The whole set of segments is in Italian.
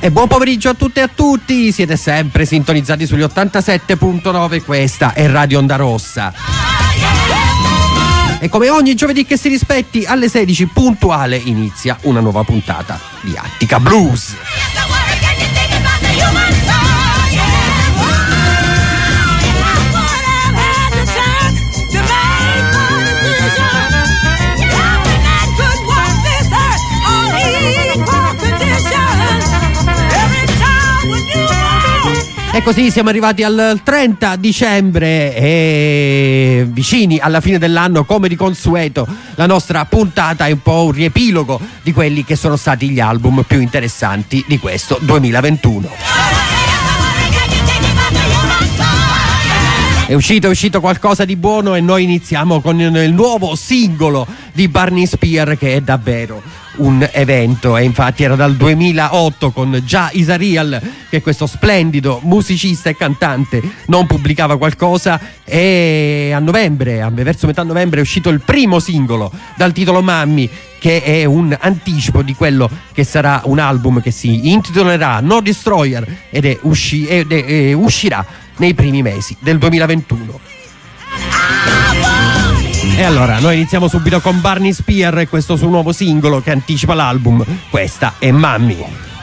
E buon pomeriggio a tutte e a tutti, siete sempre sintonizzati sugli 87.9, questa è Radio Onda Rossa. E come ogni giovedì che si rispetti, alle 16 puntuale inizia una nuova puntata di Attica Blues. E così siamo arrivati al 30 dicembre e vicini alla fine dell'anno, come di consueto. La nostra puntata è un po' un riepilogo di quelli che sono stati gli album più interessanti di questo 2021. È uscito qualcosa di buono e noi iniziamo con il nuovo singolo di Barney Spear, che è davvero un evento, e infatti era dal 2008 con Jah Is A Real che questo splendido musicista e cantante non pubblicava qualcosa, e a novembre, verso metà novembre, è uscito il primo singolo dal titolo Mommy, che è un anticipo di quello che sarà un album che si intitolerà No Destroyer ed uscirà nei primi mesi del 2021. E allora noi iniziamo subito con Barney Spear e questo suo nuovo singolo che anticipa l'album. Questa è Mommy.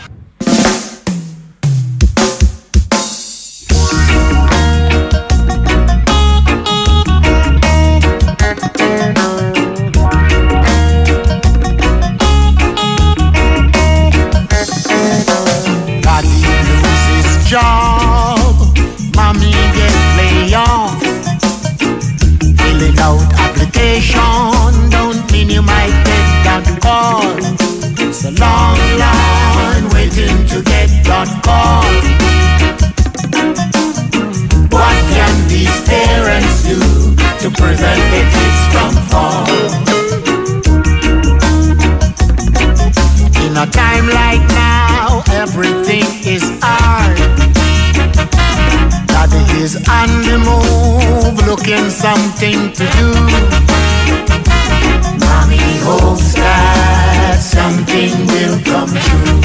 Don't mean you might get that call. It's a long line waiting to get that call. What can these parents do to prevent their kids from fall? In a time like now, everything is hard. Daddy is on the move, looking something to do. Mommy hopes that something will come true.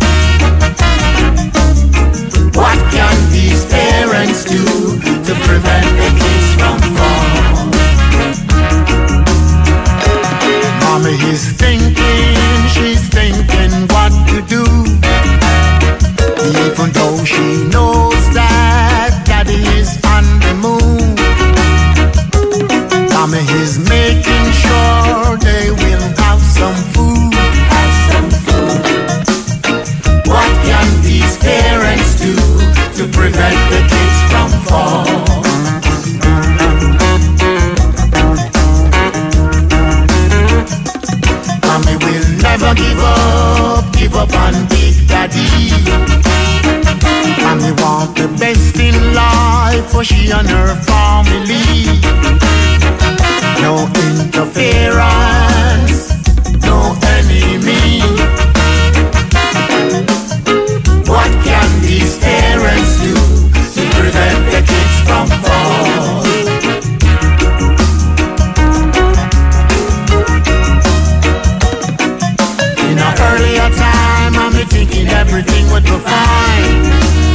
What can these parents do to prevent the kids from fall? Mommy is thinking, she's thinking what to do. Even though she knows that Daddy is on the move, Mommy is making sure they will have some food. What can these parents do to prevent the kids from fall? Mommy will never give up on Big Daddy. Mommy want the best in life for she and her family. No interference, no enemy. What can these parents do to prevent the kids from fall? In an earlier time, I'm thinking everything would be fine.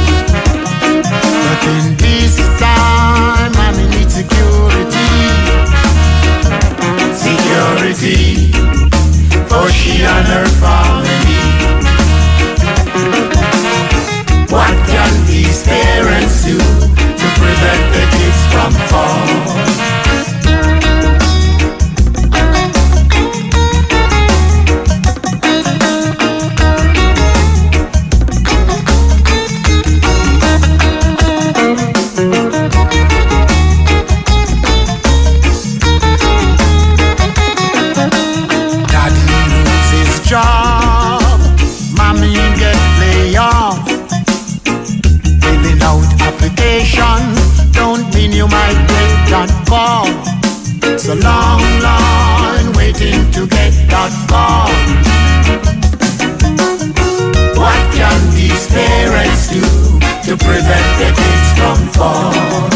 But in this time, I need security. Security for she and her family. What can these parents do to prevent the kids from fall? Job, Mommy get lay off. Filling out application don't mean you might get that call. It's a long line waiting to get that call. What can these parents do to prevent the kids from fall?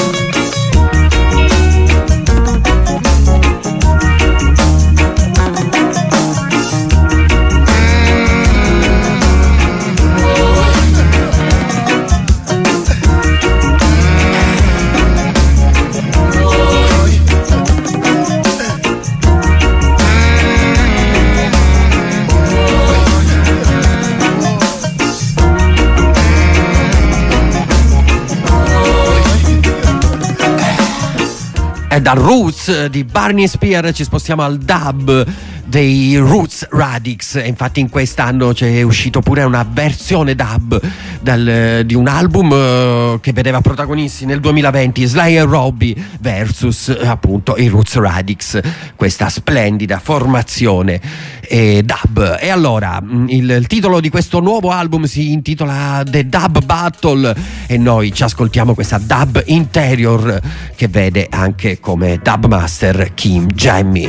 E dal roots di Barney Spear ci spostiamo al dub dei Roots Radics. E infatti in quest'anno c'è uscito pure una versione dub di un album che vedeva protagonisti nel 2020 Sly e Robbie versus appunto i Roots Radics, questa splendida formazione dub. E allora il titolo di questo nuovo album si intitola The Dub Battle e noi ci ascoltiamo questa dub interior che vede anche come dub master Kim Jammy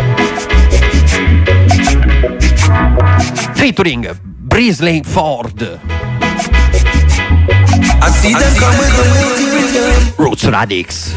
featuring Brisley Ford. Roots Radics.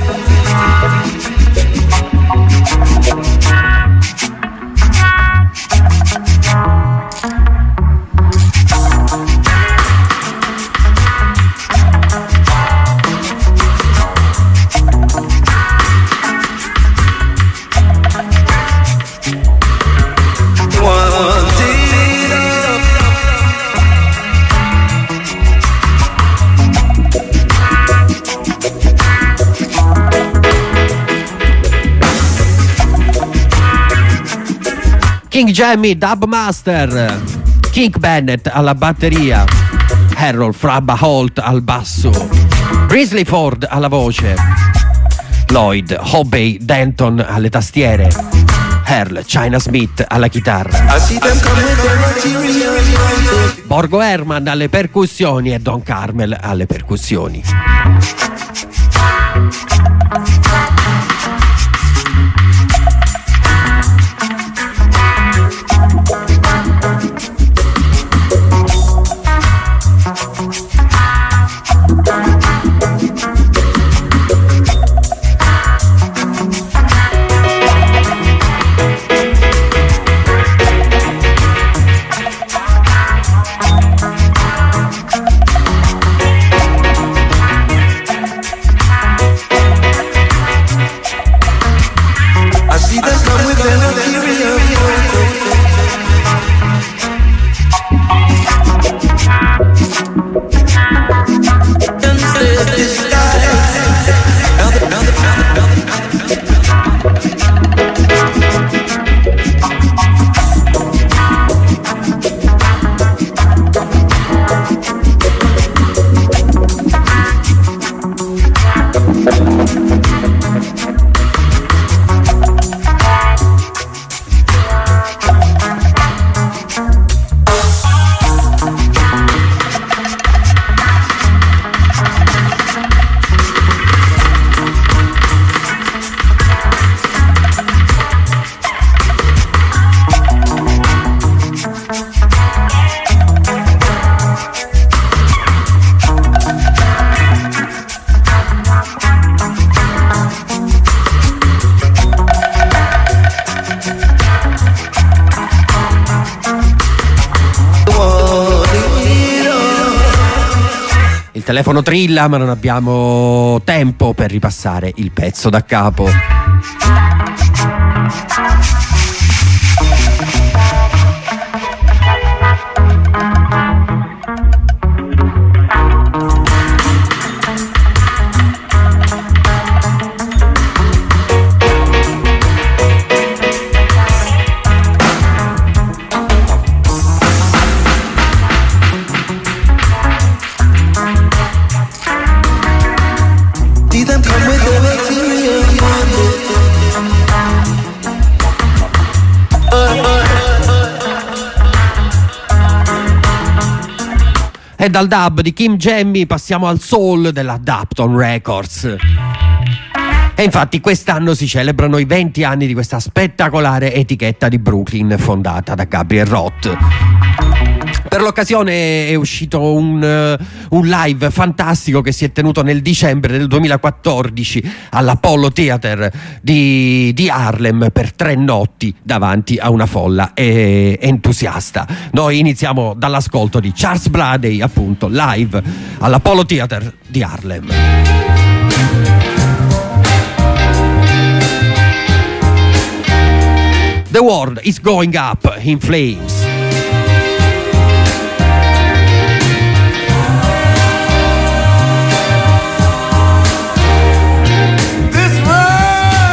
King Jammy Dub Master, King Bennett alla batteria, Harold Frabba Holt al basso, Brisley Ford alla voce, Lloyd Hobey Denton alle tastiere, Earl China Smith alla chitarra, Borgo Herman alle percussioni e Don Carmel alle percussioni. Il telefono trilla, ma non abbiamo tempo per ripassare il pezzo da capo. E dal dub di Kim Jammy passiamo al soul della Dapton Records. E infatti quest'anno si celebrano i 20 anni di questa spettacolare etichetta di Brooklyn fondata da Gabriel Roth. Per l'occasione è uscito un live fantastico che si è tenuto nel dicembre del 2014 all'Apollo Theater di Harlem per 3 notti davanti a una folla entusiasta. Noi iniziamo dall'ascolto di Charles Bradley, appunto live all'Apollo Theater di Harlem. The world is going up in flames. This world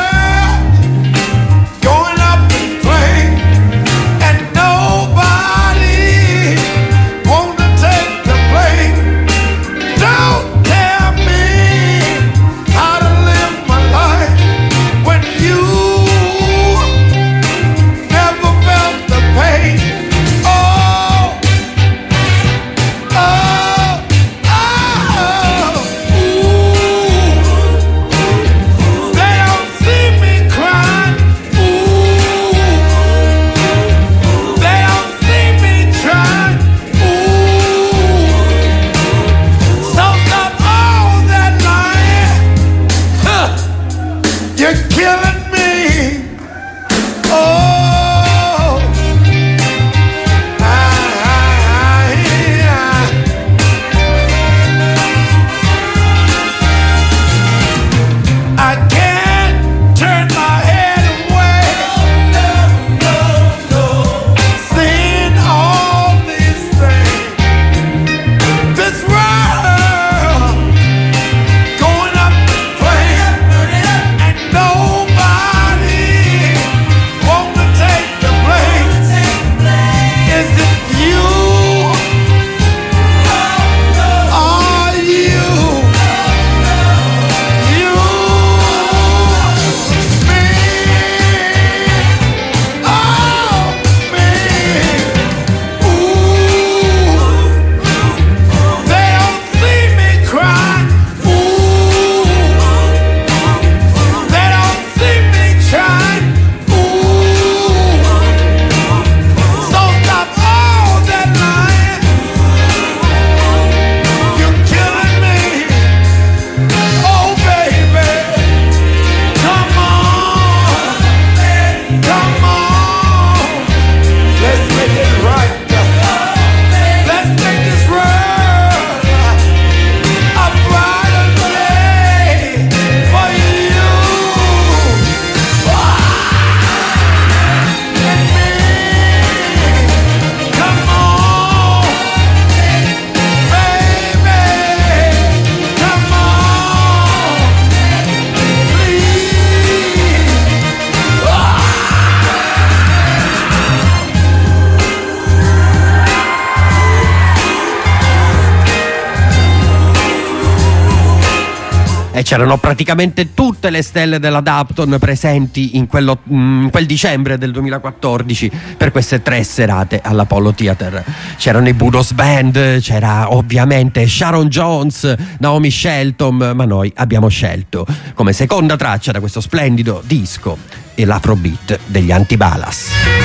e c'erano praticamente tutte le stelle della Dapton presenti in quel dicembre del 2014 per queste 3 serate all'Apollo Theater. C'erano i Budos Band, c'era ovviamente Sharon Jones, Naomi Shelton, ma noi abbiamo scelto come seconda traccia da questo splendido disco e l'Afrobeat degli Antibalas.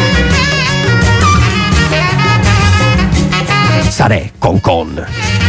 Sarè con.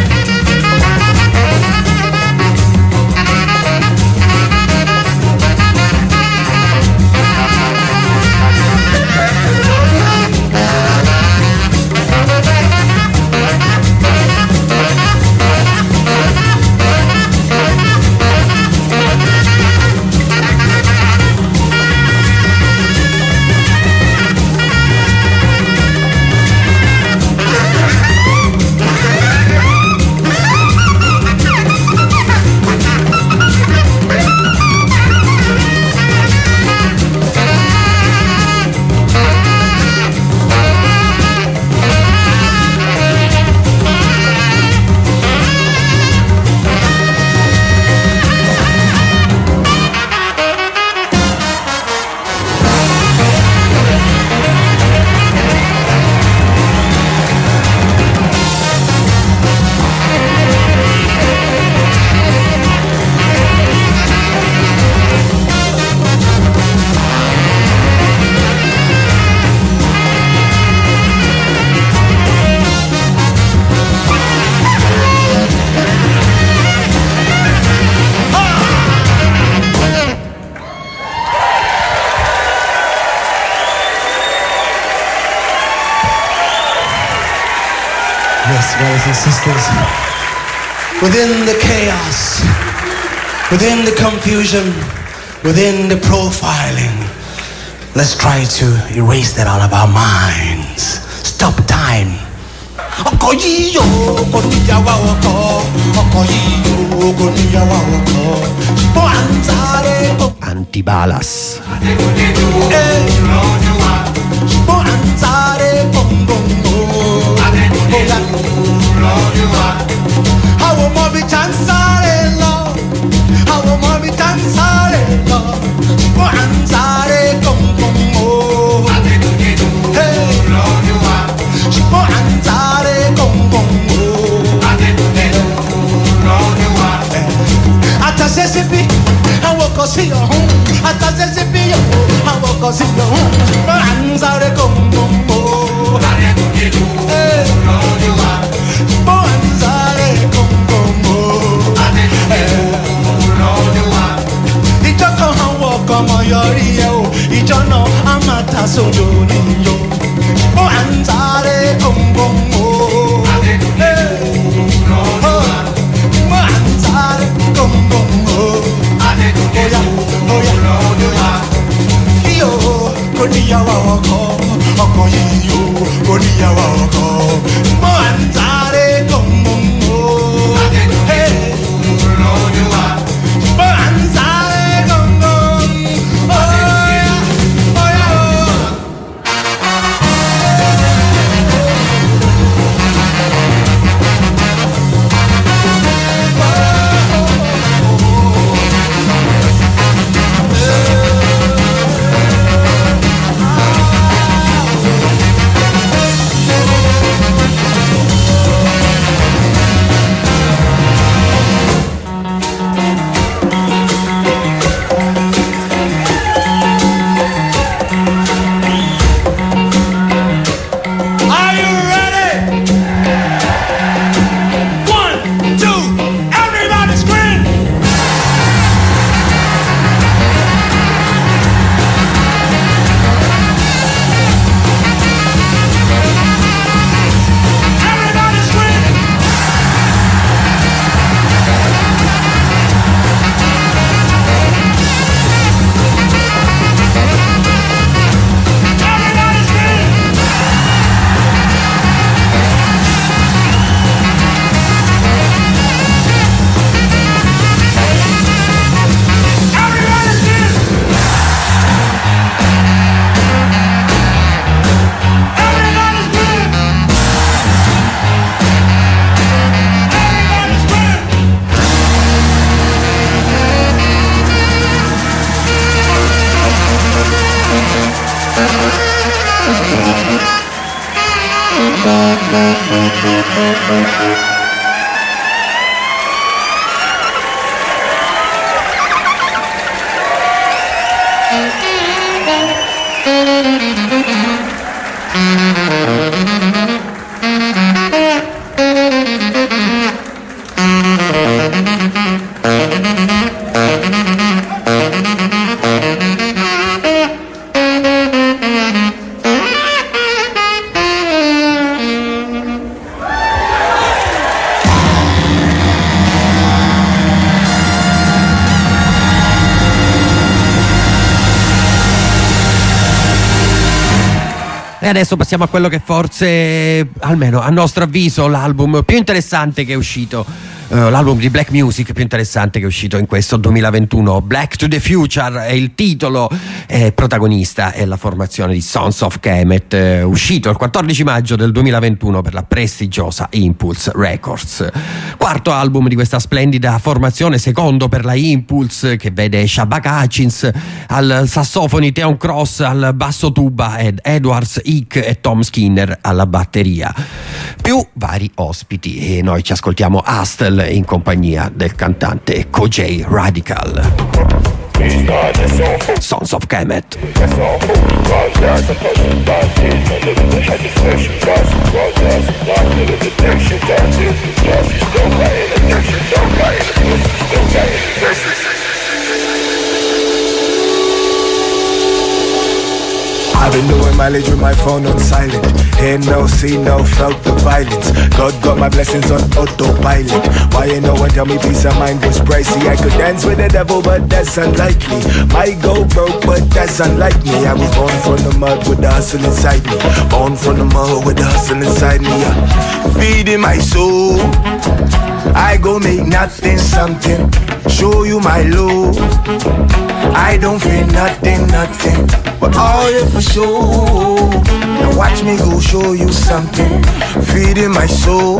Brothers and sisters, within the chaos, within the confusion, within the profiling, let's try to erase that out of our minds. Stop time. Antibalas. E adesso passiamo a quello che forse, almeno a nostro avviso, l'album più interessante che è uscito, l'album di black music più interessante che è uscito in questo 2021. Black to the Future è il titolo, protagonista è la formazione di Sons of Kemet, uscito il 14 maggio del 2021 per la prestigiosa Impulse Records. Quarto album di questa splendida formazione, secondo per la Impulse, che vede Shabaka Hutchins al sassofoni, Theon Cross al basso tuba ed Edwards Hick e Tom Skinner alla batteria, più vari ospiti, e noi ci ascoltiamo Hustle in compagnia del cantante Kojay Radical. Sons of Kemet. I've been doing mileage with my phone on silent. Hear no, see no, felt the violence. God got my blessings on autopilot. Why ain't no one tell me peace of mind was pricey? I could dance with the devil, but that's unlikely. Might go broke, but that's unlike me. I was born from the mud with the hustle inside me. Born from the mud with the hustle inside me. Feeding my soul. I go make nothing something. Show you my love. I don't feel nothing, nothing. But all you for sure. Now watch me go show you something. Feeding my soul.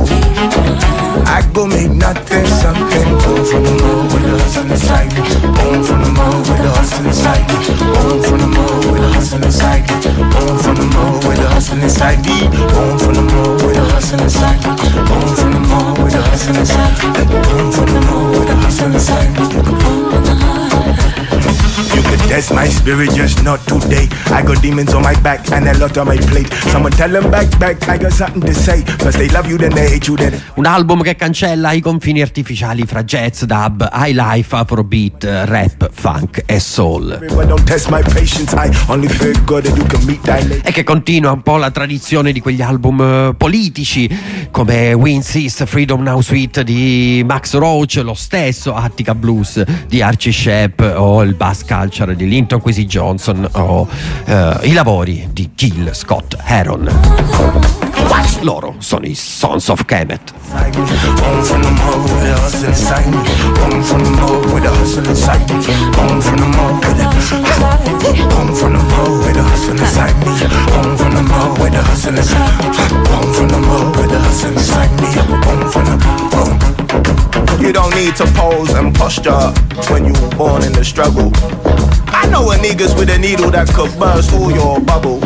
I go make nothing something. Born from the mud with the hustle inside me. Born from the mud with the hustle inside me. Born from the mud with the hustle inside me. Born from the mud with the hustle inside me. Born from the mud with the hustle inside me. Born from the mud with the hustle inside me. Born from the mud with the hustle inside me. You could test my spirit, just not today. I got demons on my back and a lot on my plate. Someone tell them back, I got something to say. First they love you, then they hate you, then... Un album che cancella i confini artificiali fra jazz, dub, high life, afrobeat, rap, funk e soul. Don't test my patience, I only feel good that you can meet that lady. E che continua un po' la tradizione di quegli album politici come Wins Is, Freedom Now Sweet di Max Roach, lo stesso Attica Blues di Archie Shepp, o il Bass Culture di Linton Kwesi Johnson, o i lavori di Gil Scott Heron. Loro sono i Sons of Kemet. Born from the mud with the hustle inside me. Born from the mud with the hustle inside me. Born from the mud with the hustle inside me. Born from the mud with the hustle inside me. Born from the mud with the hustle inside me. Born from the mud with the hustle inside me. Born from the mud. You don't need to pose and posture when you were born in the struggle. I know a niggas with a needle that could burst all your bubble.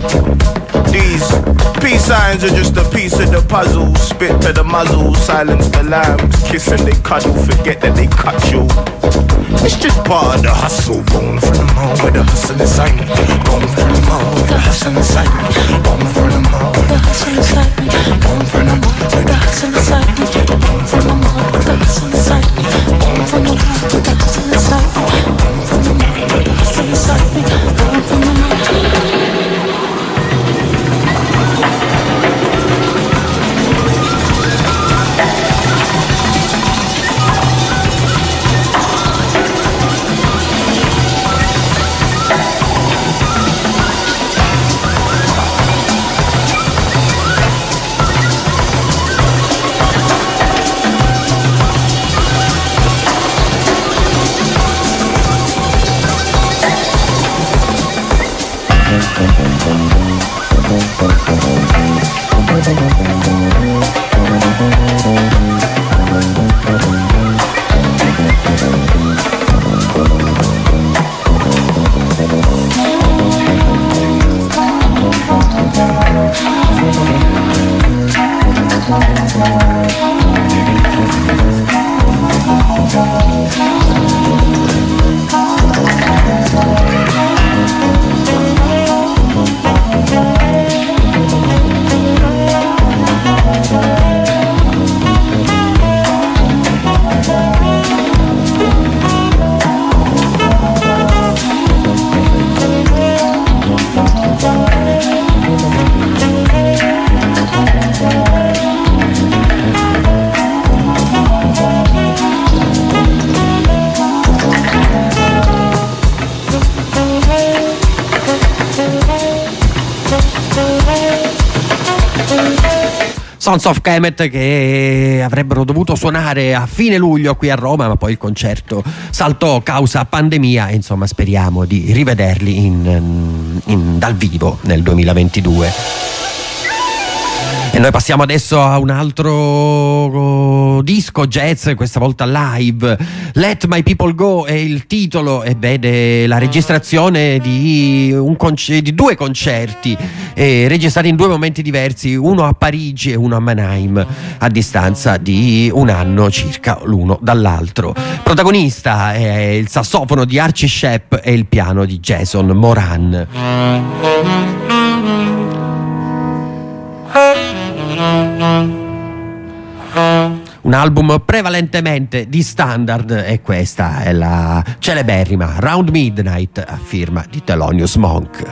These peace signs are just a piece of the puzzle. Spit to the muzzle, silence the lambs. Kiss and they cuddle, forget that they cut you. It's just part of the hustle. Born from the mud with the hustle inside me. Born from the mud with the hustle inside me. Born from the mud with the hustle inside me. Born from the mud with the hustle inside me. Born from the mud with the hustle inside me. Born from the mud with the hustle inside me. Born from the mud with the hustle inside me. Born from the mud. Sons of Kemet, che avrebbero dovuto suonare a fine luglio qui a Roma, ma poi il concerto saltò causa pandemia e insomma speriamo di rivederli dal vivo nel 2022. E noi passiamo adesso a un altro disco jazz, questa volta live. Let My People Go è il titolo e vede la registrazione di due concerti registrati in due momenti diversi, uno a Parigi e uno a Mannheim, a distanza di un anno circa l'uno dall'altro. Protagonista è il sassofono di Archie Shepp e il piano di Jason Moran. Un album prevalentemente di standard, e questa è la celeberrima Round Midnight a firma di Thelonious Monk.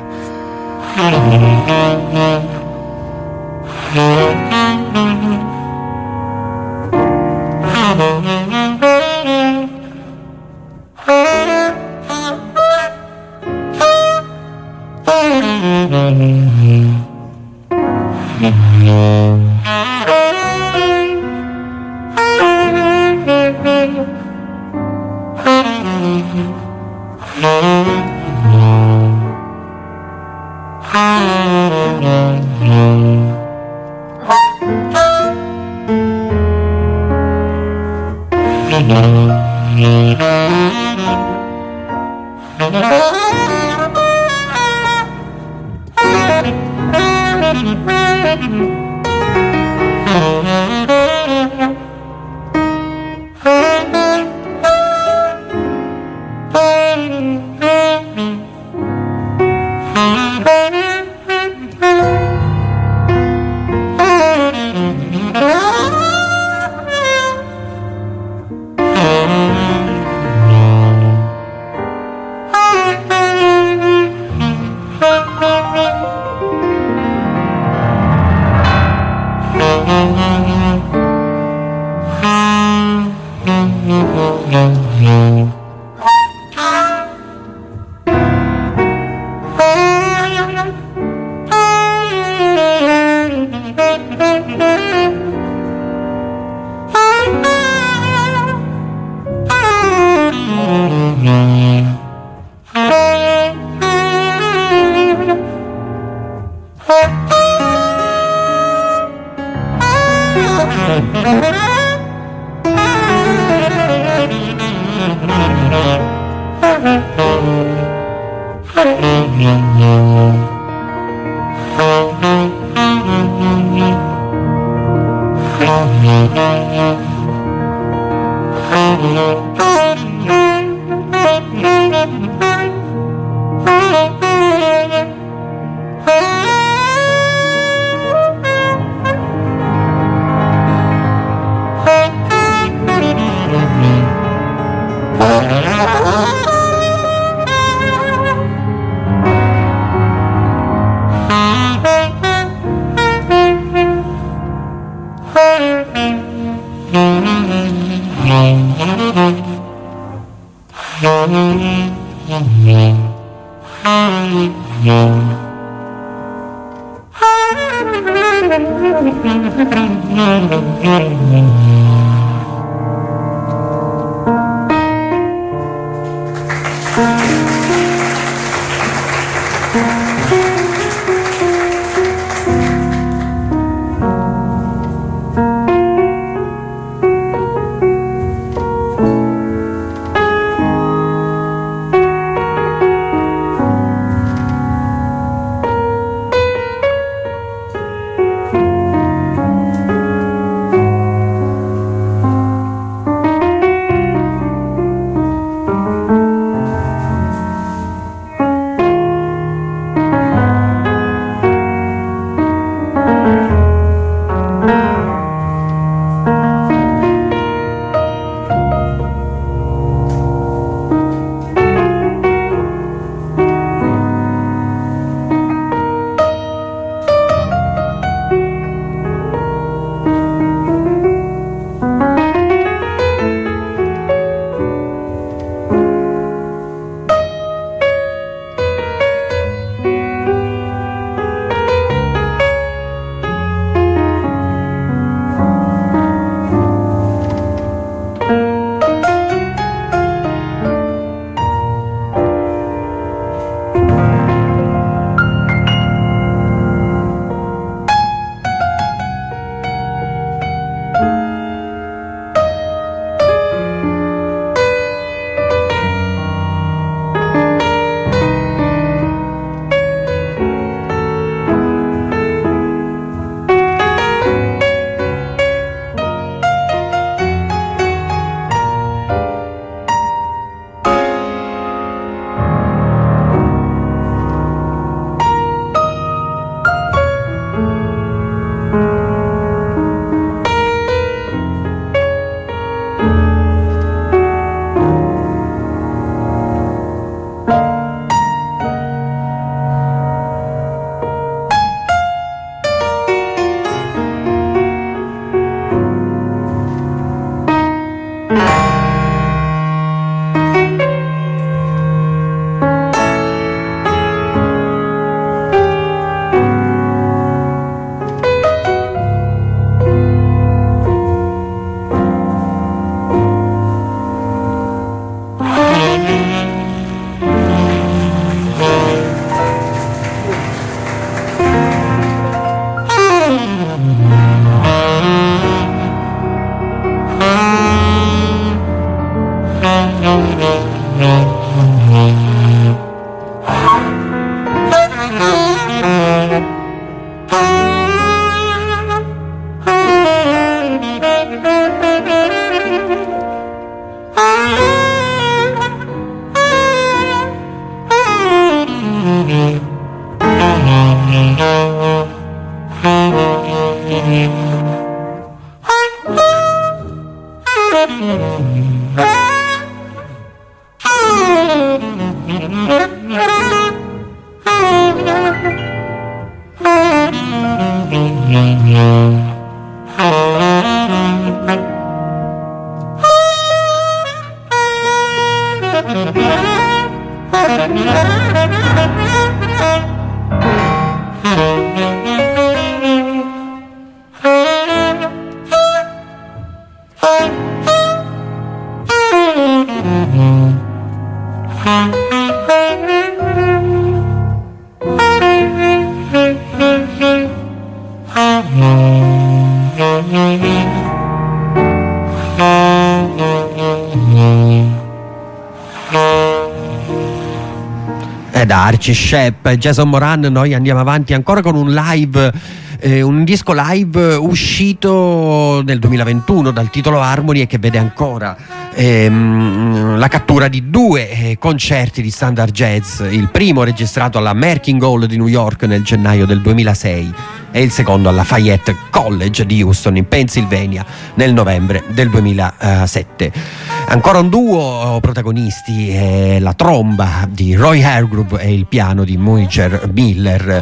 Da Archie Shepp, Jason Moran, noi andiamo avanti ancora con un live, un disco live uscito nel 2021 dal titolo Harmony e che vede ancora la cattura di 2 concerti di standard jazz, il primo registrato alla Merkin Hall di New York nel gennaio del 2006 e il secondo alla Fayette College di Houston in Pennsylvania nel novembre del 2007. Ancora un duo protagonisti, la tromba di Roy Hargrove e il piano di Mujir Miller,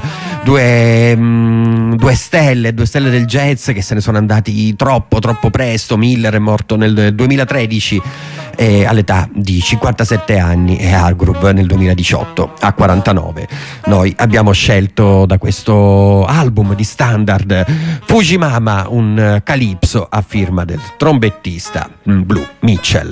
due stelle del jazz che se ne sono andati troppo presto. Miller è morto nel 2013 all'età di 57 anni e Hargrove nel 2018 a 49. Noi abbiamo scelto da questo album di standard Fujimama un calypso a firma del trombettista Blue Mitchell.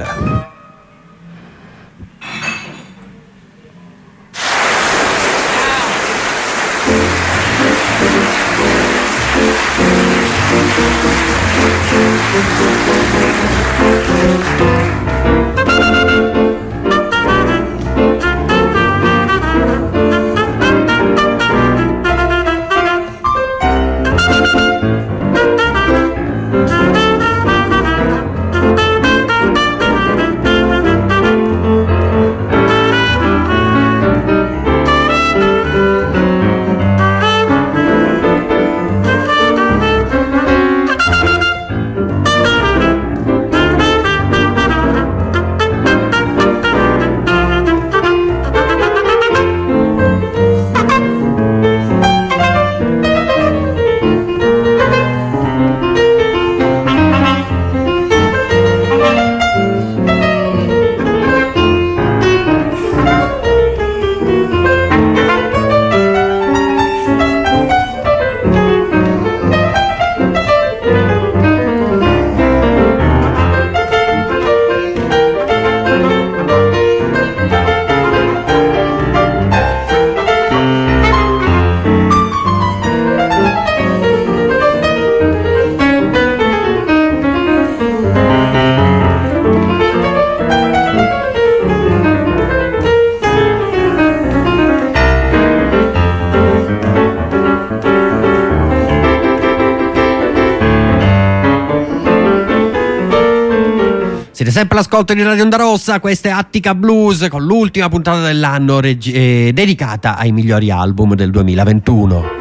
Siete sempre all'ascolto di Radio Onda Rossa, questa è Attica Blues con l'ultima puntata dell'anno dedicata ai migliori album del 2021.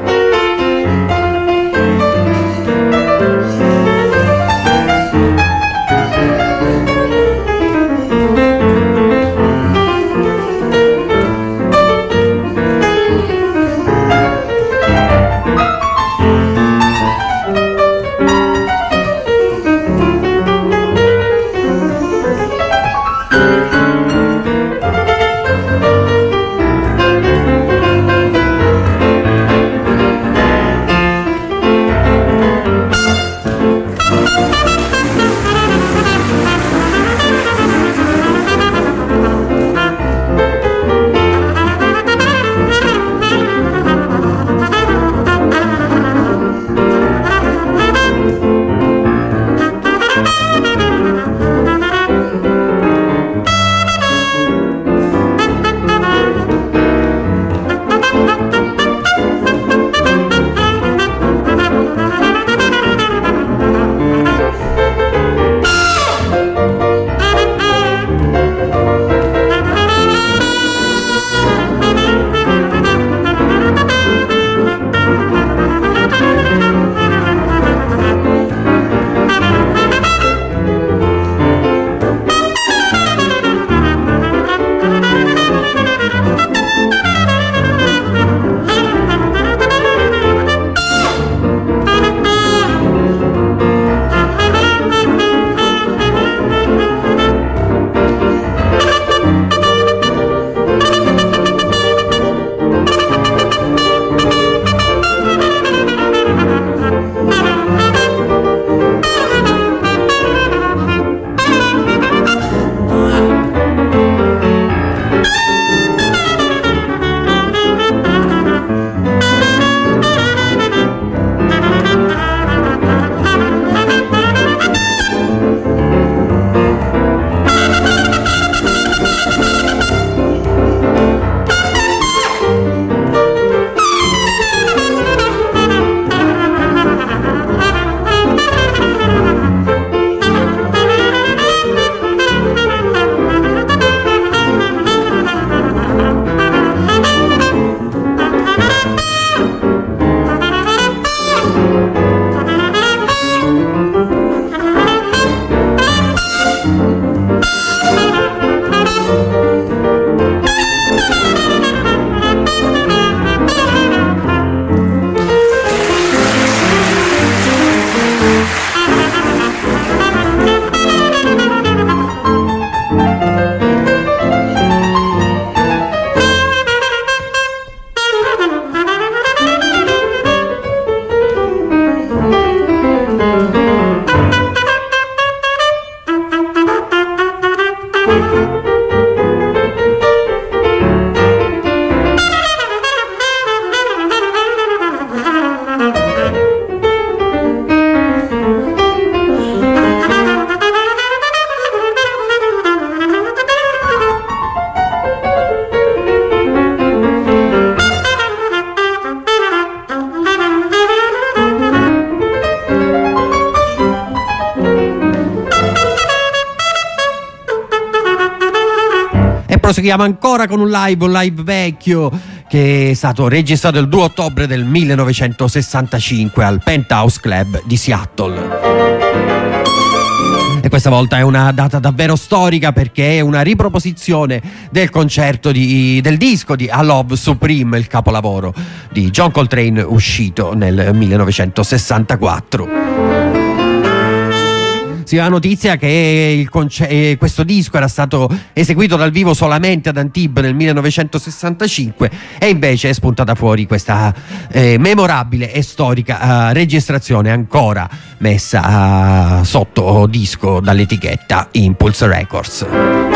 proseguiamo ancora con un live vecchio che è stato registrato il 2 ottobre del 1965 al Penthouse Club di Seattle. E questa volta è una data davvero storica perché è una riproposizione del concerto del disco di A Love Supreme, il capolavoro di John Coltrane uscito nel 1964. Si ha notizia che questo disco era stato eseguito dal vivo solamente ad Antibes nel 1965 e invece è spuntata fuori questa memorabile e storica registrazione ancora messa sotto disco dall'etichetta Impulse Records.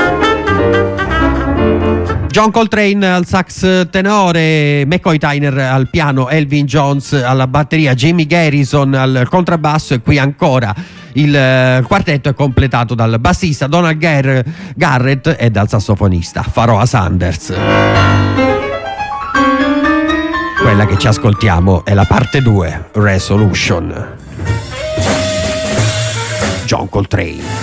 John Coltrane al sax tenore, McCoy Tyner al piano, Elvin Jones alla batteria, Jimmy Garrison al contrabbasso e qui ancora il quartetto è completato dal bassista Donald Garrett e dal sassofonista Pharoah Sanders. Quella che ci ascoltiamo è la parte 2, Resolution. John Coltrane.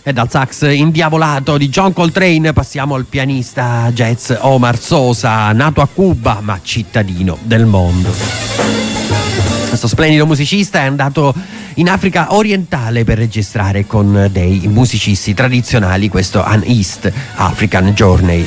E dal sax indiavolato di John Coltrane passiamo al pianista jazz Omar Sosa, nato a Cuba ma cittadino del mondo. Questo splendido musicista è andato in Africa orientale per registrare con dei musicisti tradizionali questo An East African Journey.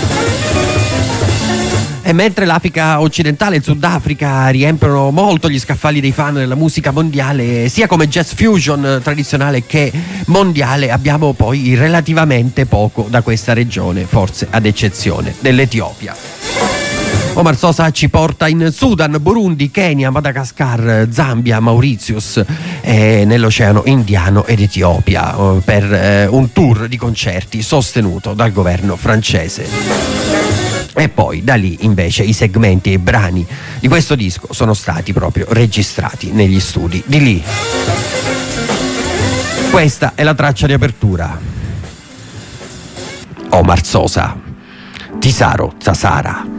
E mentre l'Africa occidentale e il Sudafrica riempiono molto gli scaffali dei fan della musica mondiale, sia come jazz fusion tradizionale che mondiale, abbiamo poi relativamente poco da questa regione, forse ad eccezione dell'Etiopia. Omar Sosa ci porta in Sudan, Burundi, Kenya, Madagascar, Zambia, Mauritius, nell'Oceano Indiano ed Etiopia per un tour di concerti sostenuto dal governo francese. E poi da lì invece i segmenti e i brani di questo disco sono stati proprio registrati negli studi di lì. Questa è la traccia di apertura. Omar Sosa, Tisaro Zasara.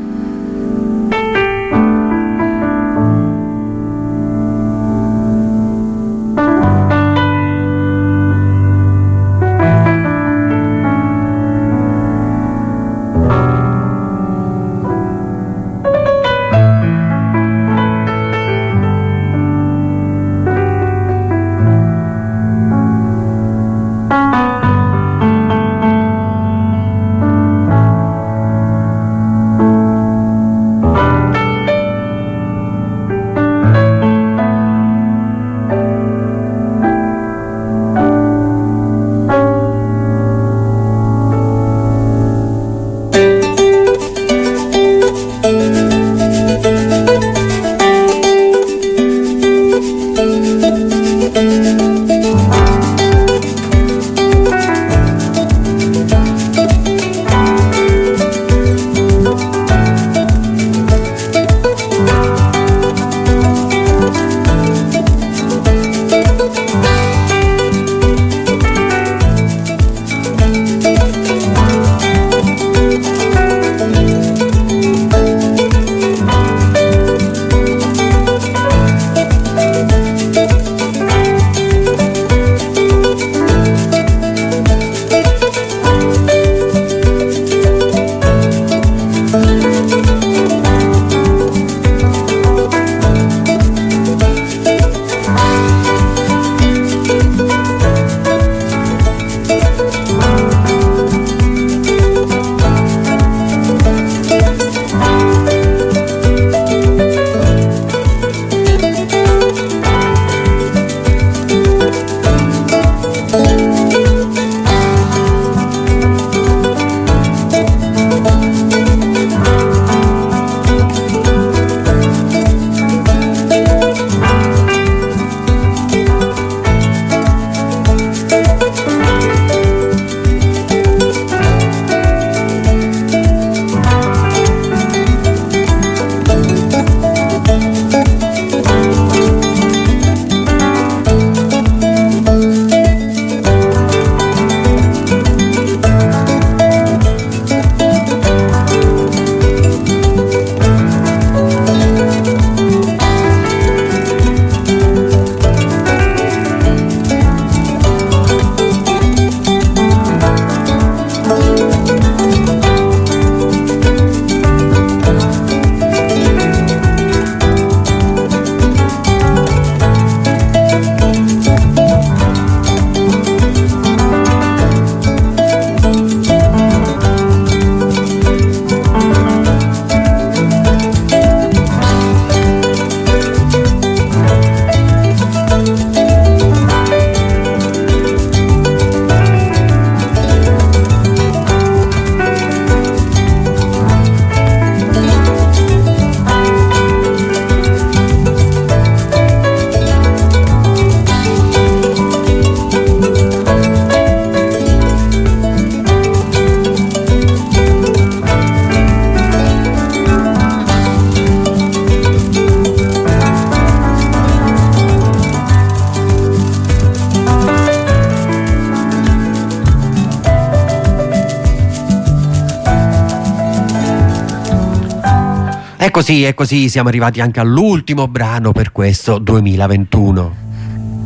E così siamo arrivati anche all'ultimo brano per questo 2021.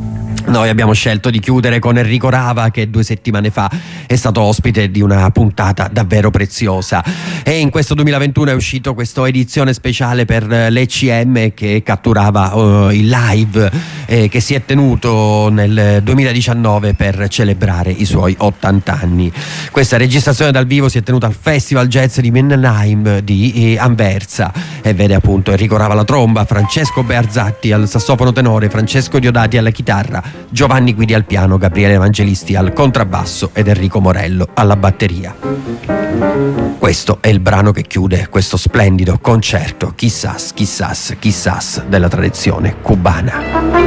Noi abbiamo scelto di chiudere con Enrico Rava, che 2 settimane fa è stato ospite di una puntata davvero preziosa, e in questo 2021 è uscito questa edizione speciale per l'ECM che catturava il live che si è tenuto nel 2019 per celebrare i suoi 80 anni. Questa registrazione dal vivo si è tenuta al Festival Jazz di Mendenheim di Anversa e vede appunto Enrico Rava alla tromba, Francesco Bearzatti al sassofono tenore, Francesco Diodati alla chitarra, Giovanni Guidi al piano, Gabriele Evangelisti al contrabbasso ed Enrico Morello alla batteria. Questo è il brano che chiude questo splendido concerto Quizás, Quizás, Quizás della tradizione cubana.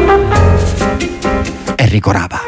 Enrico Rava.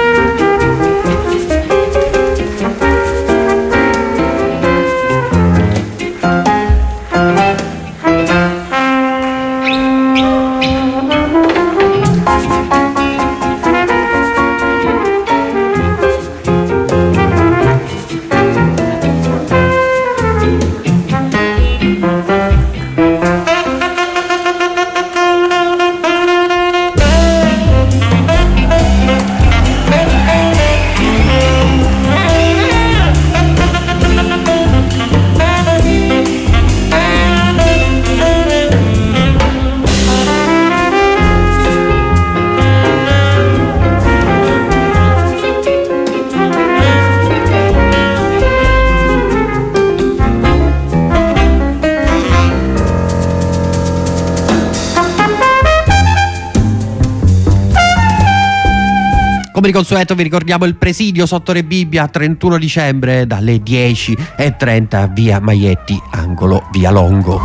Come di consueto vi ricordiamo il presidio sotto Re Bibbia 31 dicembre dalle 10:30 via Maietti, angolo via Longo.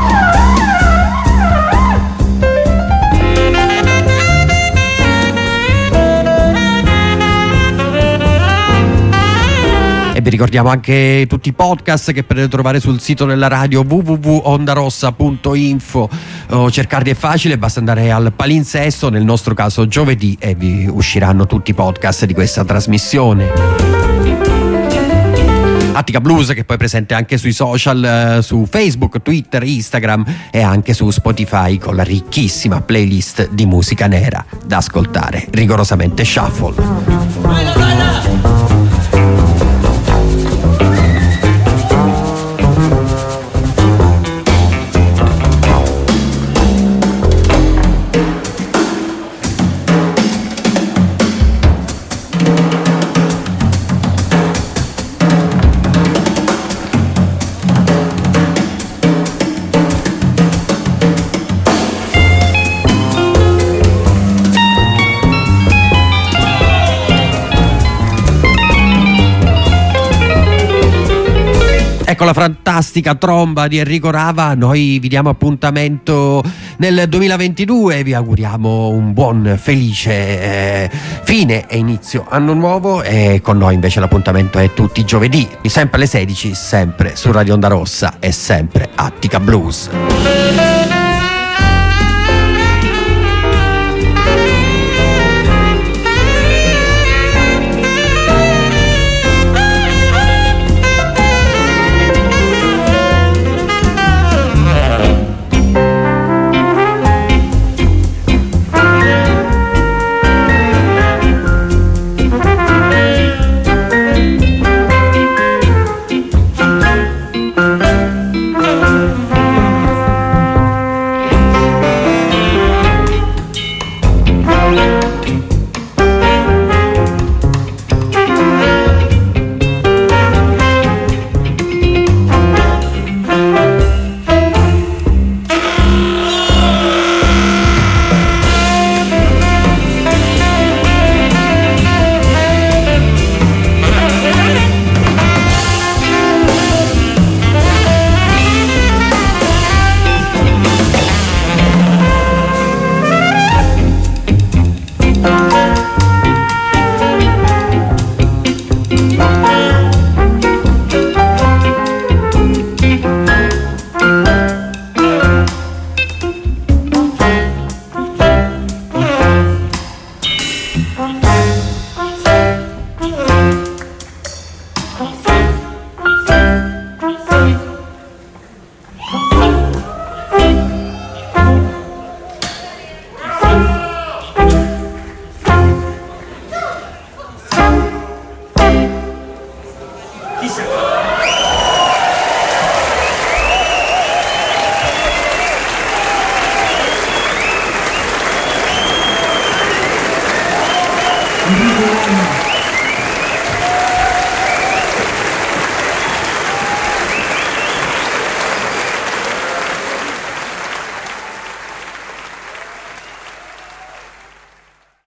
E vi ricordiamo anche tutti i podcast che potete trovare sul sito della radio www.ondarossa.info. Cercarli è facile, basta andare al palinsesto, nel nostro caso giovedì, e vi usciranno tutti i podcast di questa trasmissione. Attica Blues, che poi è presente anche sui social, su Facebook, Twitter, Instagram e anche su Spotify, con la ricchissima playlist di musica nera da ascoltare rigorosamente shuffle. Baila, baila. Ecco la fantastica tromba di Enrico Rava. Noi vi diamo appuntamento nel 2022, vi auguriamo un buon felice fine e inizio anno nuovo, e con noi invece l'appuntamento è tutti i giovedì, sempre alle 16, sempre su Radio Onda Rossa e sempre Attica Blues. Enrico Lana.